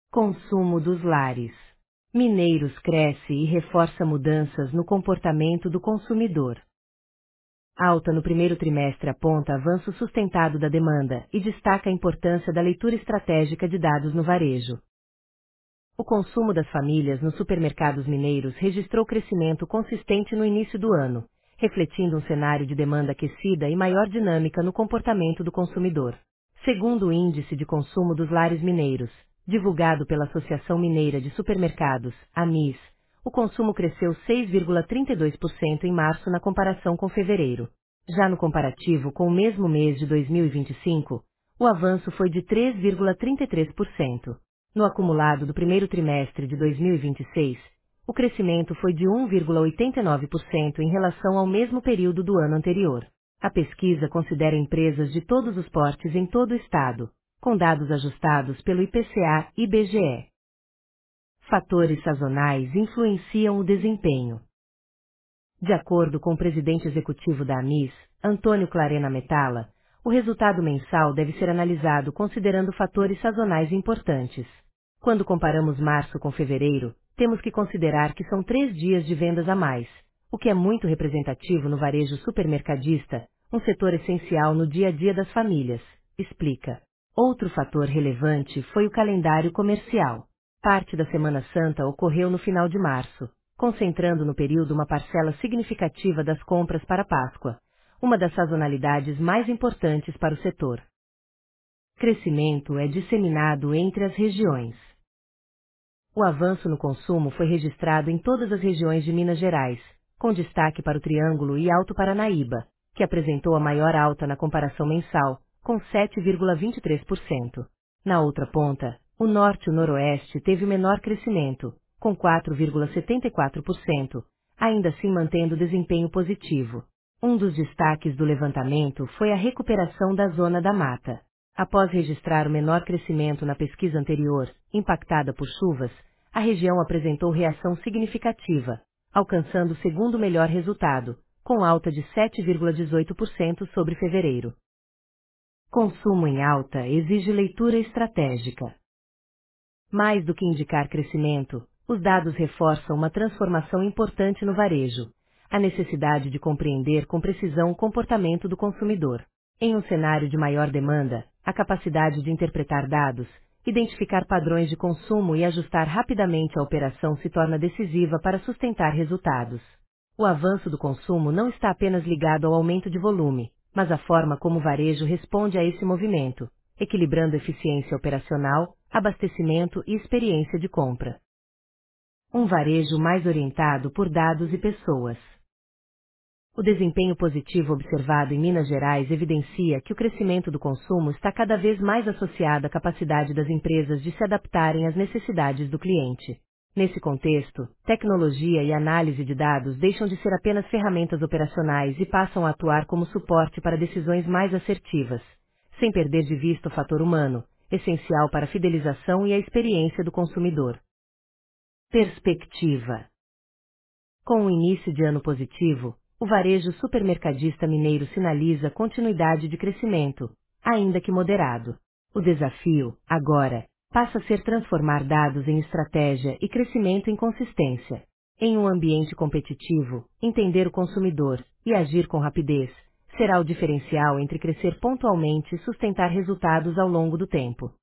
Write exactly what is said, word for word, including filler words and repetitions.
Consumo dos lares. Mineiros cresce e reforça mudanças no comportamento do consumidor. Alta no primeiro trimestre aponta avanço sustentado da demanda e destaca a importância da leitura estratégica de dados no varejo. O consumo das famílias nos supermercados mineiros registrou crescimento consistente no início do ano, refletindo um cenário de demanda aquecida e maior dinâmica no comportamento do consumidor. Segundo o Índice de Consumo dos Lares Mineiros, divulgado pela Associação Mineira de Supermercados, AMIS, o consumo cresceu seis vírgula trinta e dois por cento em março na comparação com fevereiro. Já no comparativo com o mesmo mês de dois mil e vinte e cinco, o avanço foi de três vírgula trinta e três por cento. No acumulado do primeiro trimestre de dois mil e vinte e seis, o crescimento foi de um vírgula oitenta e nove por cento em relação ao mesmo período do ano anterior. A pesquisa considera empresas de todos os portes em todo o estado, com dados ajustados pelo I P C A e I B G E. Fatores sazonais influenciam o desempenho. De acordo com o presidente executivo da AMIS, Antônio Clarena Metala, o resultado mensal deve ser analisado considerando fatores sazonais importantes. Quando comparamos março com fevereiro, temos que considerar que são três dias de vendas a mais, o que é muito representativo no varejo supermercadista, um setor essencial no dia a dia das famílias, explica. Outro fator relevante foi o calendário comercial. Parte da Semana Santa ocorreu no final de março, concentrando no período uma parcela significativa das compras para Páscoa, uma das sazonalidades mais importantes para o setor. Crescimento é disseminado entre as regiões. O avanço no consumo foi registrado em todas as regiões de Minas Gerais, com destaque para o Triângulo e Alto Paranaíba, que apresentou a maior alta na comparação mensal, com sete vírgula vinte e três por cento. Na outra ponta, o Norte e o Noroeste teve o menor crescimento, com quatro vírgula setenta e quatro por cento, ainda assim mantendo desempenho positivo. Um dos destaques do levantamento foi a recuperação da Zona da Mata. Após registrar o menor crescimento na pesquisa anterior, impactada por chuvas, a região apresentou reação significativa, alcançando o segundo melhor resultado, com alta de sete vírgula dezoito por cento sobre fevereiro. Consumo em alta exige leitura estratégica. Mais do que indicar crescimento, os dados reforçam uma transformação importante no varejo, a necessidade de compreender com precisão o comportamento do consumidor. Em um cenário de maior demanda, a capacidade de interpretar dados, identificar padrões de consumo e ajustar rapidamente a operação se torna decisiva para sustentar resultados. O avanço do consumo não está apenas ligado ao aumento de volume, mas à forma como o varejo responde a esse movimento, equilibrando eficiência operacional, abastecimento e experiência de compra. Um varejo mais orientado por dados e pessoas. O desempenho positivo observado em Minas Gerais evidencia que o crescimento do consumo está cada vez mais associado à capacidade das empresas de se adaptarem às necessidades do cliente. Nesse contexto, tecnologia e análise de dados deixam de ser apenas ferramentas operacionais e passam a atuar como suporte para decisões mais assertivas, sem perder de vista o fator humano, essencial para a fidelização e a experiência do consumidor. Perspectiva. Com o início de ano positivo, o varejo supermercadista mineiro sinaliza continuidade de crescimento, ainda que moderado. O desafio, agora, passa a ser transformar dados em estratégia e crescimento em consistência. Em um ambiente competitivo, entender o consumidor e agir com rapidez será o diferencial entre crescer pontualmente e sustentar resultados ao longo do tempo.